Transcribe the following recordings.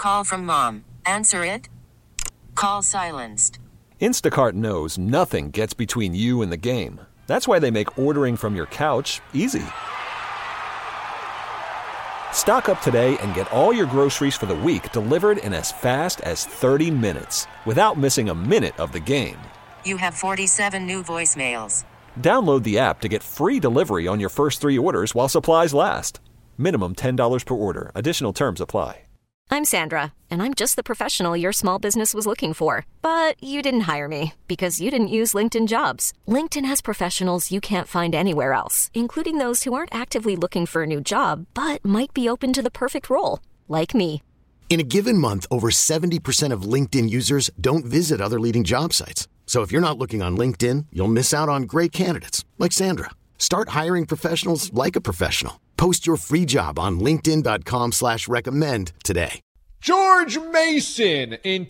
Call from mom. Answer it. Call silenced. Instacart knows nothing gets between you and the game. That's why they make ordering from your couch easy. Stock up today and get all your groceries for the week delivered in as fast as 30 minutes without missing a minute of the game. You have 47 new voicemails. Download the app to get free delivery on your first 3 orders while supplies last. Minimum $10 per order. Additional terms apply. I'm Sandra, and I'm just the professional your small business was looking for. But you didn't hire me because you didn't use LinkedIn Jobs. LinkedIn has professionals you can't find anywhere else, including those who aren't actively looking for a new job, but might be open to the perfect role, like me. In a given month, over 70% of LinkedIn users don't visit other leading job sites. So if you're not looking on LinkedIn, you'll miss out on great candidates like Sandra. Start hiring professionals like a professional. Post your free job on linkedin.com/recommend today. George Mason in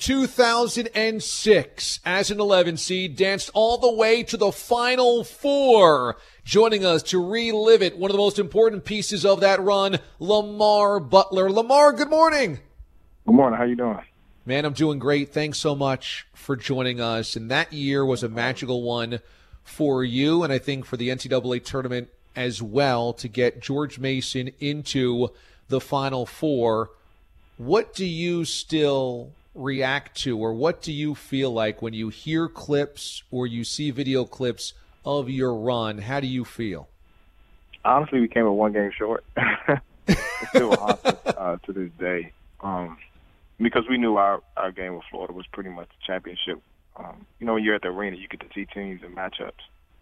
2006 as an 11 seed danced all the way to the Final Four. Joining us to relive it, one of the most important pieces of that run, Lamar Butler. Lamar, good morning. Good morning. How you doing? Man, I'm doing great. Thanks so much for joining us. And that year was a magical one for you, and I think for the NCAA tournament as well, to get George Mason into the Final Four. What do you still react to, or what do you feel like when you hear clips or you see video clips of your run? How do you feel? Honestly, we came a one game short. It's still hard to this day. Because we knew our game with Florida was pretty much the championship. When you're at the arena, you get to see teams and matchups.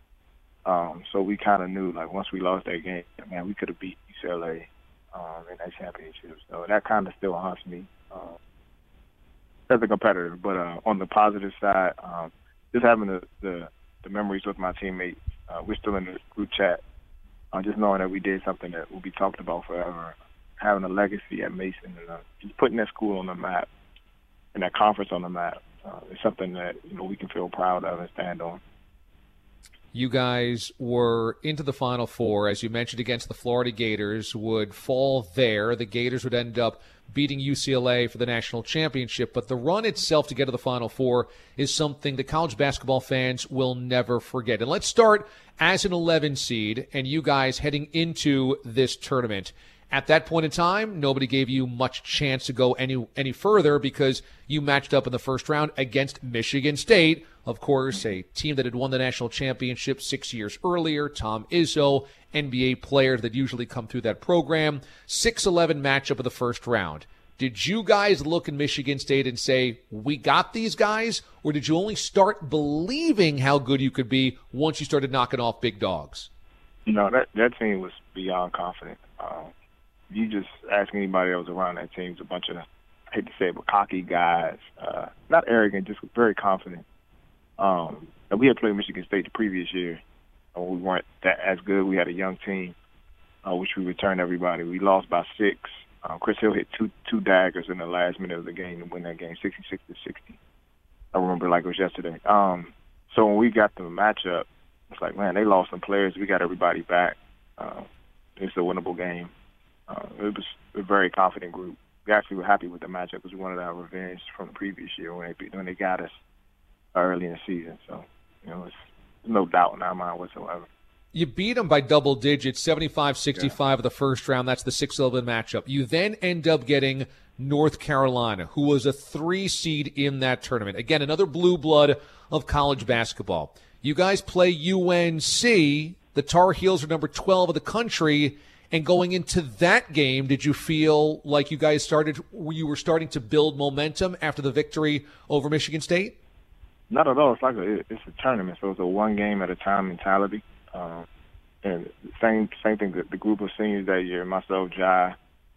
So we kind of knew, like, once we lost that game, man, we could have beat UCLA in that championship. So that kind of still haunts me as a competitor. But on the positive side, just having the memories with my teammates, we're still in the group chat, just knowing that we did something that will be talked about forever. Having a legacy at Mason and just putting that school on the map and that conference on the map is something that we can feel proud of and stand on. You guys were into the Final Four, as you mentioned, against the Florida Gators, would fall there. The Gators would end up beating UCLA for the national championship. But the run itself to get to the Final Four is something that college basketball fans will never forget. And let's start as an 11 seed and you guys heading into this tournament. At that point in time, nobody gave you much chance to go any further because you matched up in the first round against Michigan State, of course, a team that had won the national championship 6 years earlier. Tom Izzo, NBA players that usually come through that program. 6-11 matchup of the first round. Did you guys look at Michigan State and say, we got these guys? Or did you only start believing how good you could be once you started knocking off big dogs? No, that team was beyond confident. You just ask anybody that was around that team, it's a bunch of, I hate to say it, but cocky guys. Not arrogant, just very confident. And we had played Michigan State the previous year. We weren't that as good. We had a young team, which we returned everybody. We lost by 6. Chris Hill hit two daggers in the last minute of the game to win that game, 66-60. I remember like it was yesterday. So when we got the matchup, it's like, man, they lost some players. We got everybody back. It's a winnable game. It was a very confident group. We actually were happy with the matchup because we wanted our revenge from the previous year when they got us early in the season. So, there's no doubt in our mind whatsoever. You beat them by double digits, 75-65 of the first round. That's the 6-11 matchup. You then end up getting North Carolina, who was a 3 seed in that tournament. Again, another blue blood of college basketball. You guys play UNC. The Tar Heels are number 12 of the country. And going into that game, did you feel like you were starting to build momentum after the victory over Michigan State? Not at all. It's like it's a tournament, so it's a one game at a time mentality. And same thing. The group of seniors that year, myself, Jai,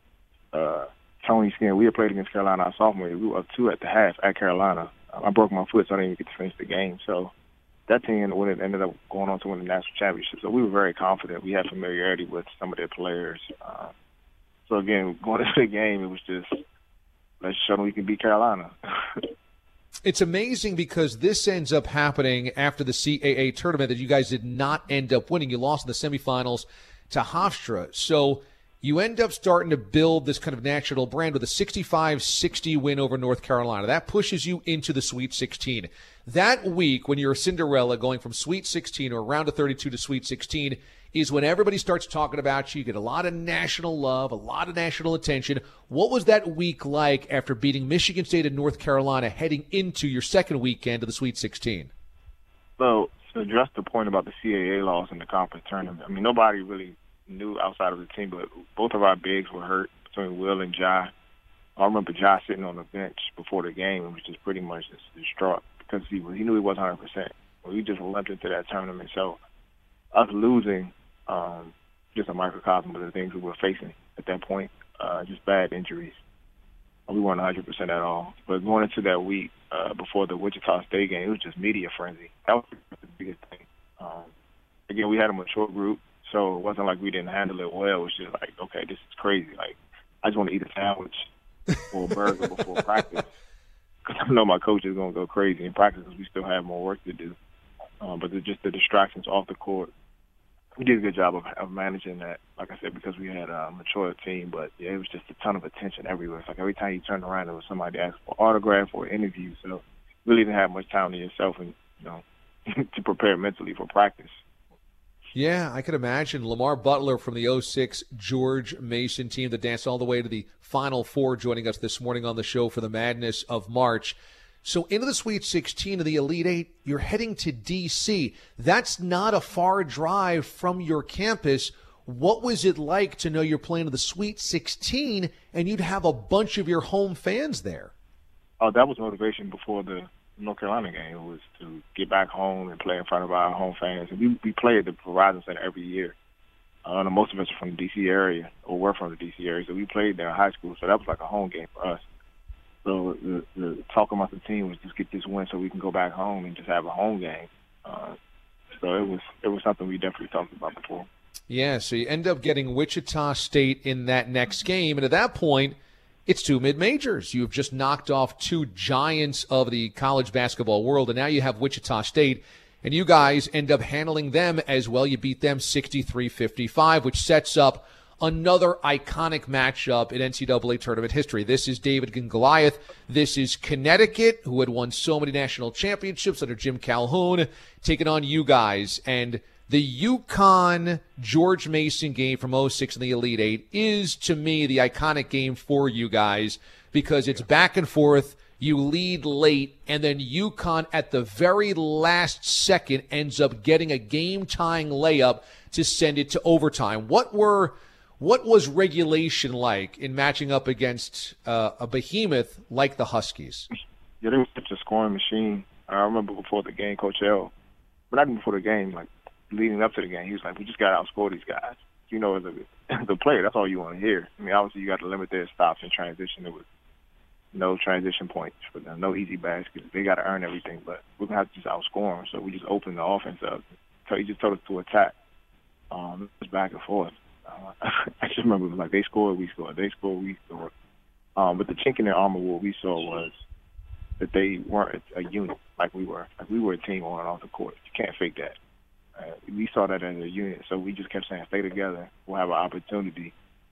Tony Skin, we had played against Carolina our sophomore year. We were up 2 at the half at Carolina. I broke my foot, so I didn't even get to finish the game. So that team ended up going on to win the national championship. So we were very confident. We had familiarity with some of their players. So, again, going into the game, it was just, let's show them we can beat Carolina. It's amazing because this ends up happening after the CAA tournament that you guys did not end up winning. You lost in the semifinals to Hofstra. So you end up starting to build this kind of national brand with a 65-60 win over North Carolina. That pushes you into the Sweet 16. That week, when you're a Cinderella going from Sweet 16 or round of 32 to Sweet 16, is when everybody starts talking about you. You get a lot of national love, a lot of national attention. What was that week like after beating Michigan State and North Carolina heading into your second weekend of the Sweet 16? So to address the point about the CAA loss in the conference tournament, I mean, nobody really knew outside of the team, but both of our bigs were hurt between Will and Jai. I remember Jai sitting on the bench before the game and was just pretty much just distraught because he knew he wasn't 100%. Well, he just limped into that tournament. So us losing just a microcosm of the things we were facing at that point, just bad injuries. We weren't 100% at all. But going into that week before the Wichita State game, it was just media frenzy. That was the biggest thing. Again, we had a mature group, so it wasn't like we didn't handle it well. It was just like, okay, this is crazy. Like, I just want to eat a sandwich or a burger before practice because I know my coach is going to go crazy in practice because we still have more work to do. But just the distractions off the court, we did a good job of managing that, like I said, because we had a mature team. But, yeah, it was just a ton of attention everywhere. It's like every time you turned around, there was somebody asking for autograph or interview. So really didn't have much time to yourself and, to prepare mentally for practice. Yeah, I can imagine. Lamar Butler from the 06 George Mason team that danced all the way to the Final Four joining us this morning on the show for the Madness of March. So into the Sweet 16 of the Elite Eight, you're heading to D.C. That's not a far drive from your campus. What was it like to know you're playing in the Sweet 16 and you'd have a bunch of your home fans there? Oh, that was motivation before the North Carolina game. It was to get back home and play in front of our home fans. And we play at the Verizon Center every year. Most of us are from the D.C. area, or were from the D.C. area, so we played there in high school. So that was like a home game for us. So the talk about the team was just get this win so we can go back home and just have a home game. So it was something we definitely talked about before. Yeah, so you end up getting Wichita State in that next game, and at that point, it's two mid-majors. You've just knocked off two giants of the college basketball world, and now you have Wichita State, and you guys end up handling them as well. You beat them 63-55, which sets up another iconic matchup in NCAA tournament history. This is David and Goliath. This is Connecticut, who had won so many national championships under Jim Calhoun, taking on you guys. And the UConn George Mason game from 06 in the Elite Eight is, to me, the iconic game for you guys because it's back and forth. You lead late, and then UConn at the very last second ends up getting a game-tying layup to send it to overtime. What was regulation like in matching up against a behemoth like the Huskies? Yeah, they were such a scoring machine. I remember before the game, Coach L, but not even before the game, like leading up to the game, he was like, we just got to outscore these guys. As a player, that's all you want to hear. I mean, obviously you got to limit their stops and transition. There was no transition points for them, no easy baskets. They got to earn everything, but we're going to have to just outscore them. So we just opened the offense up. So he just told us to attack. It was back and forth. I just remember it was like they scored, we scored. They scored, we scored. But the chink in their armor, what we saw was that they weren't a unit like we were. Like we were a team on and off the court. You can't fake that. We saw that as a unit, so we just kept saying, stay together. We'll have an opportunity.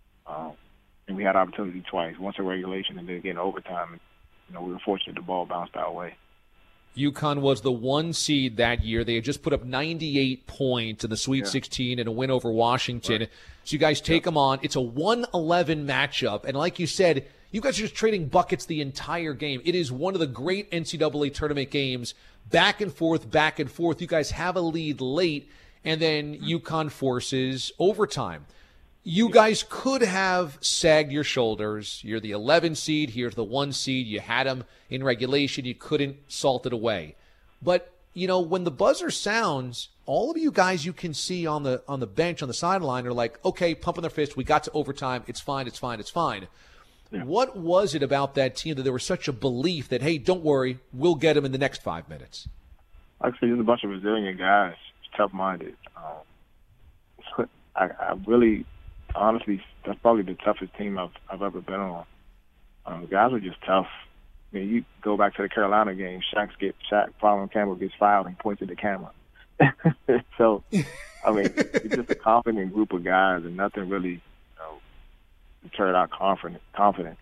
And we had opportunity twice, once in regulation and then again in overtime. And, we were fortunate the ball bounced our way. UConn was the 1 seed that year. They had just put up 98 points in the Sweet 16 and a win over Washington. Right. So you guys take them on. It's a 1-11 matchup. And like you said, you guys are just trading buckets the entire game. It is one of the great NCAA tournament games, back and forth, back and forth. You guys have a lead late, and then UConn forces overtime. You guys could have sagged your shoulders. You're the 11 seed. Here's the 1 seed. You had them in regulation. You couldn't salt it away. But, when the buzzer sounds, all of you guys you can see on the bench, on the sideline, are like, okay, pumping their fist. We got to overtime. It's fine. It's fine. It's fine. Yeah. What was it about that team that there was such a belief that, hey, don't worry, we'll get them in the next 5 minutes? Like I said, there's a bunch of resilient guys, tough-minded. I really... Honestly, that's probably the toughest team I've ever been on. Guys are just tough. I mean, you go back to the Carolina game, Shaq following Campbell gets fouled and points at the camera. So, I mean, it's just a confident group of guys, and nothing really deterred our confidence.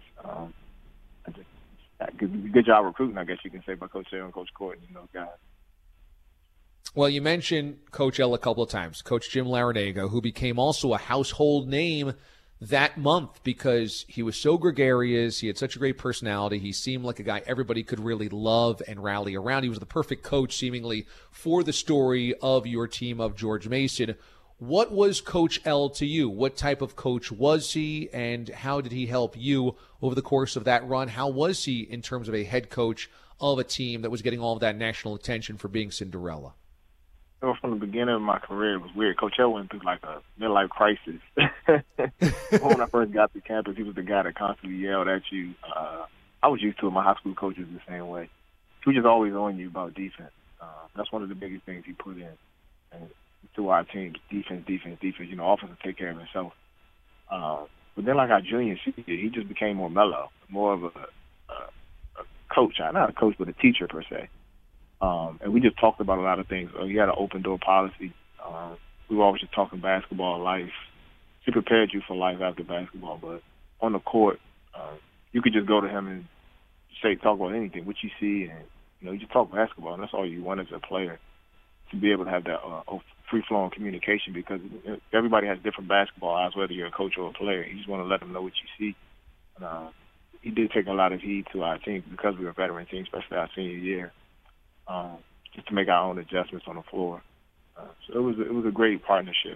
Good job recruiting, I guess you can say, by Coach L and Coach Courtney, guys. Well, you mentioned Coach L a couple of times, Coach Jim Larinaga, who became also a household name that month because he was so gregarious. He had such a great personality. He seemed like a guy everybody could really love and rally around. He was the perfect coach, seemingly, for the story of your team of George Mason. What was Coach L to you? What type of coach was he, and how did he help you over the course of that run? How was he in terms of a head coach of a team that was getting all of that national attention for being Cinderella? From the beginning of my career, it was weird. Coach L went through like a midlife crisis. When I first got to campus, he was the guy that constantly yelled at you. I was used to it. My high school coach was the same way. He was just always on you about defense. That's one of the biggest things he put in and to our team: defense. Offense will take care of himself. But then, like our junior senior, he just became more mellow, more of a coach. Not a coach, but a teacher per se. And we just talked about a lot of things. He had an open door policy. We were always just talking basketball, life. He prepared you for life after basketball. But on the court, you could just go to him and talk about anything, what you see, and you just talk basketball. And that's all you want as a player, to be able to have that free-flowing communication, because everybody has different basketball eyes, whether you're a coach or a player. You just want to let them know what you see. He did take a lot of heed to our team because we were a veteran team, especially our senior year. Just to make our own adjustments on the floor. So it was a great partnership.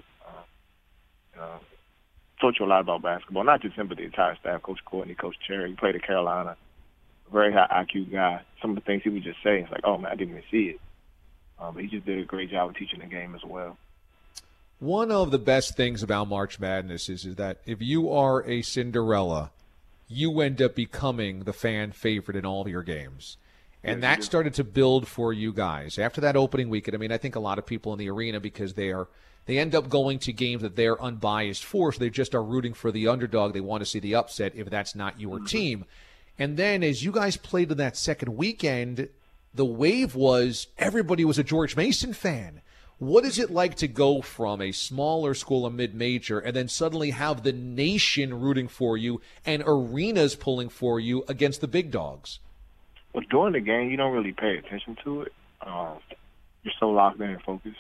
Taught you a lot about basketball, not just him, but the entire staff, Coach Courtney, Coach Cherry. He played at Carolina, a very high IQ guy. Some of the things he would just say, it's like, oh, man, I didn't even see it. But he just did a great job of teaching the game as well. One of the best things about March Madness is that if you are a Cinderella, you end up becoming the fan favorite in all of your games. And that started to build for you guys. After that opening weekend, I think a lot of people in the arena, because they end up going to games that they're unbiased for, so they just are rooting for the underdog. They want to see the upset if that's not your team. And then as you guys played in that second weekend, the wave was everybody was a George Mason fan. What is it like to go from a smaller school, a mid-major, and then suddenly have the nation rooting for you and arenas pulling for you against the big dogs? Well, during the game, you don't really pay attention to it. You're so locked in and focused.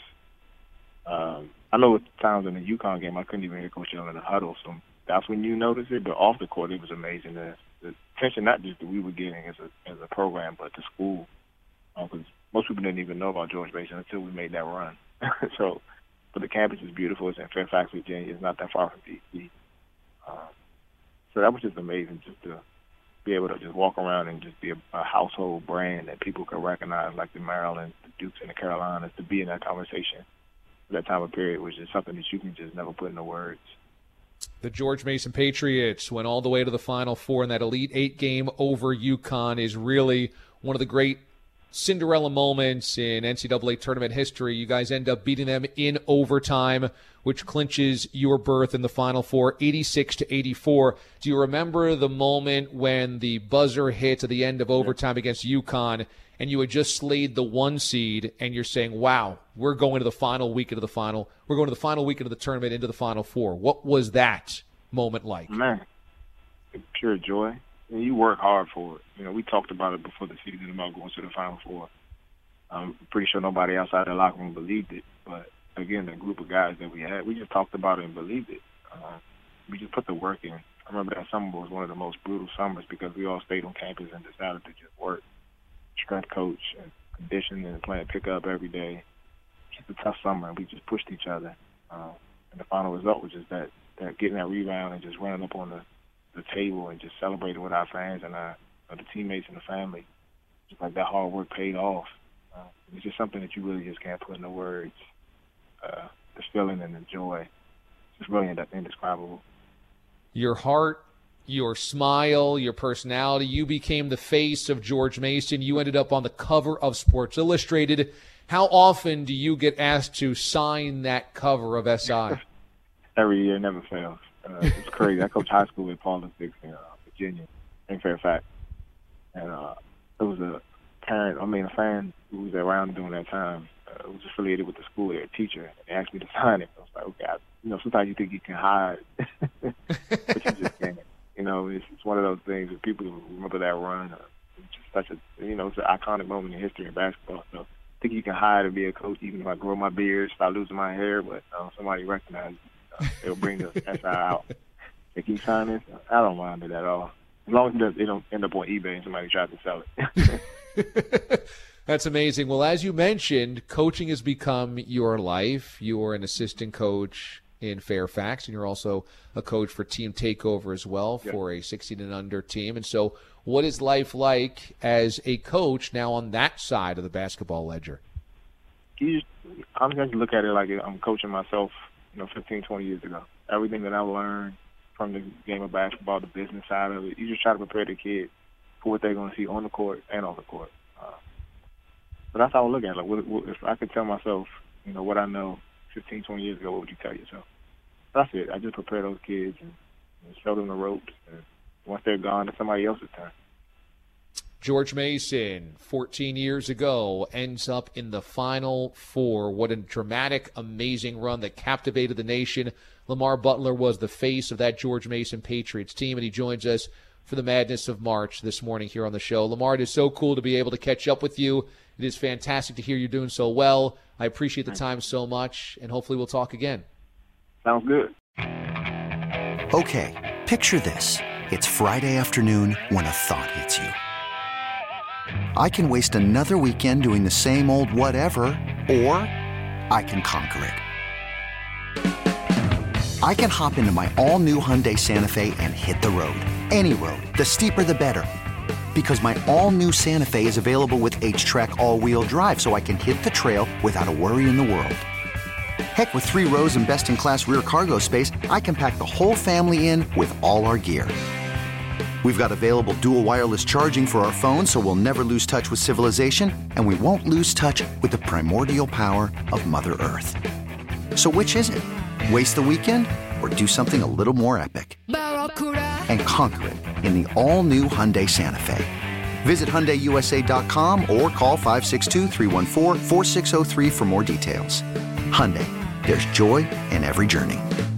I know at times in the UConn game, I couldn't even hear Coach L in the huddle, so that's when you notice it. But off the court, it was amazing. The attention not just that we were getting as a program, but the school. Because most people didn't even know about George Mason until we made that run. But the campus is beautiful. It's in Fairfax, Virginia. It's not that far from D.C. So that was just amazing, just to be able to just walk around and just be a household brand that people could recognize, like the Maryland, the Dukes, and the Carolinas. To be in that conversation for that time of period was just something that you can just never put into words. The George Mason Patriots went all the way to the Final Four, and that Elite Eight game over UConn is really one of the great Cinderella moments in NCAA tournament history. You guys end up beating them in overtime, which clinches your berth in the Final Four, 86-84. Do you remember the moment when the buzzer hits at the end of overtime against UConn, and you had just slayed the 1 seed, and you're saying, wow, we're going to the final weekend of the final. We're going to the final weekend of the tournament into the Final Four. What was that moment like? Man, pure joy. And you work hard for it. We talked about it before the season about going to the Final Four. I'm pretty sure nobody outside the locker room believed it. But, again, the group of guys that we had, we just talked about it and believed it. We just put the work in. I remember that summer was one of the most brutal summers because we all stayed on campus and decided to just work. Strength coach and conditioning and playing pickup every day. Just a tough summer, and we just pushed each other. And the final result was just that getting that rebound and just running up on the table and just celebrating with our fans and the teammates and the family. Just like that hard work paid off. It's just something that you really just can't put into words. The feeling and the joy. It's really indescribable. Your heart, your smile, your personality, you became the face of George Mason. You ended up on the cover of Sports Illustrated. How often do you get asked to sign that cover of SI? Every year, never fails. It's crazy. I coached high school at Paulus in Virginia, in Fairfax. And it was a fan who was around during that time. was affiliated with the school, their teacher, and asked me to sign it. I was like, okay, sometimes you think you can hide, but you just can't. It's one of those things that people remember that run. It's just such a, it's an iconic moment in history in basketball. So I think you can hide and be a coach, even if I grow my beard, start losing my hair, but somebody recognizes it. They'll bring the SI out. They keep signing. I don't mind it at all. As long as they don't end up on eBay and somebody tries to sell it. That's amazing. Well, as you mentioned, coaching has become your life. You're an assistant coach in Fairfax, and you're also a coach for Team Takeover as well for a 16 and under team. And so what is life like as a coach now on that side of the basketball ledger? I'm going to look at it like I'm coaching myself, 15, 20 years ago. Everything that I learned from the game of basketball, the business side of it, you just try to prepare the kids for what they're going to see on the court and off the court. But that's how I look at it. Like, if I could tell myself, what I know 15, 20 years ago, what would you tell yourself? That's it. I just prepare those kids and show them the ropes. And once they're gone, it's somebody else's turn. George Mason, 14 years ago, ends up in the Final Four. What a dramatic, amazing run that captivated the nation. Lamar Butler was the face of that George Mason Patriots team, and he joins us for the Madness of March this morning here on the show. Lamar, it is so cool to be able to catch up with you. It is fantastic to hear you're doing so well. I appreciate the time so much, and hopefully we'll talk again. Sounds good. Okay, picture this. It's Friday afternoon when a thought hits you. I can waste another weekend doing the same old whatever, or I can conquer it. I can hop into my all-new Hyundai Santa Fe and hit the road. Any road. The steeper, the better. Because my all-new Santa Fe is available with H-Track all-wheel drive, so I can hit the trail without a worry in the world. Heck, with 3 rows and best-in-class rear cargo space, I can pack the whole family in with all our gear. We've got available dual wireless charging for our phones, so we'll never lose touch with civilization, and we won't lose touch with the primordial power of Mother Earth. So which is it? Waste the weekend or do something a little more epic? And conquer it in the all-new Hyundai Santa Fe. Visit HyundaiUSA.com or call 562-314-4603 for more details. Hyundai, there's joy in every journey.